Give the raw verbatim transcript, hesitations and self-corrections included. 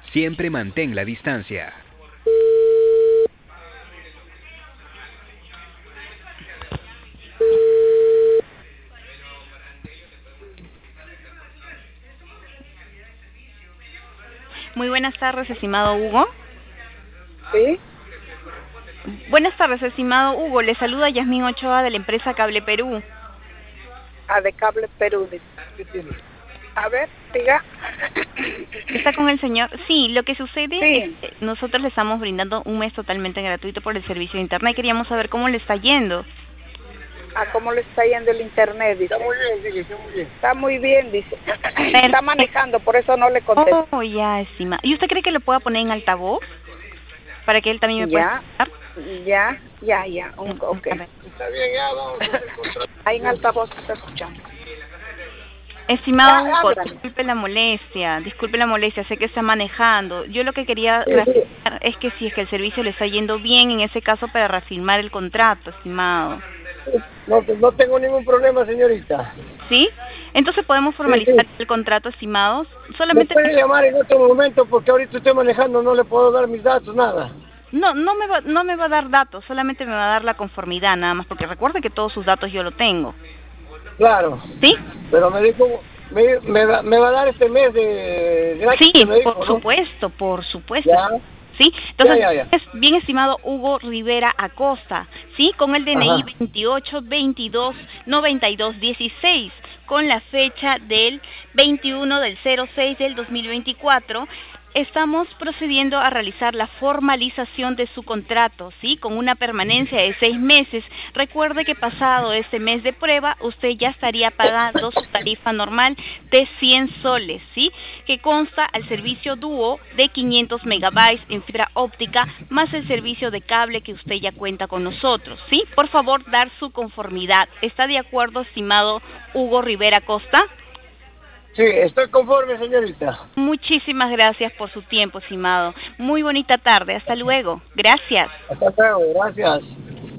Siempre mantén la distancia. Muy buenas tardes, estimado Hugo. ¿Sí? Buenas tardes, estimado Hugo. Le saluda Yasmín Ochoa de la empresa Cable Perú. Ah, de Cable Perú. A ver, diga. ¿Está con el señor? Sí, lo que sucede Sí. es que nosotros le estamos brindando un mes totalmente gratuito por el servicio de internet. Queríamos saber cómo le está yendo. Ah, ¿cómo le está yendo el internet? Dice. Está muy bien, dice, está muy bien. Está muy bien, dice. Está manejando, por eso no le contesto. Oh, ya, estimado. ¿Y usted cree que lo pueda poner en altavoz? Para que él también me pueda Ya, escuchar. ya, ya, ya. Un, ok. Está bien, ya vamos a hacer contrato. Ahí en altavoz está escuchando. Estimado Ya, Hugo, háblame. disculpe la molestia, disculpe la molestia, sé que está manejando. Yo lo que quería Sí, sí. reafirmar es que si es que el servicio le está yendo bien, en ese caso para reafirmar el contrato, estimado. No, no tengo ningún problema, señorita. ¿Sí? Entonces podemos formalizar Sí, sí. el contrato, estimados. Me Solamente puede llamar en otro momento porque ahorita estoy manejando, no le puedo dar mis datos, nada. no no me va no me va a dar datos, solamente me va a dar la conformidad nada más, porque recuerde que todos sus datos yo lo tengo. Claro. ¿Sí? Pero me dijo, me, me, va, me va a dar este mes de gratis, Sí, me dijo, por ¿no? supuesto, por supuesto. Ya. ¿Sí? Entonces, Ya, ya, ya. es bien estimado Hugo Rivera Acosta, ¿sí? Con el D N I Ajá. veintiocho veintidós noventa y dos dieciséis, con la fecha del veintiuno del cero seis del dos mil veinticuatro. Estamos procediendo a realizar la formalización de su contrato, ¿sí? Con una permanencia de seis meses. Recuerde que pasado este mes de prueba, usted ya estaría pagando su tarifa normal de cien soles, ¿sí? Que consta al servicio dúo de quinientos megabytes en fibra óptica, más el servicio de cable que usted ya cuenta con nosotros, ¿sí? Por favor, dar su conformidad. ¿Está de acuerdo, estimado Hugo Rivera Costa? Sí, estoy conforme, señorita. Muchísimas gracias por su tiempo, estimado. Muy bonita tarde. Hasta luego. Gracias. Hasta luego, gracias.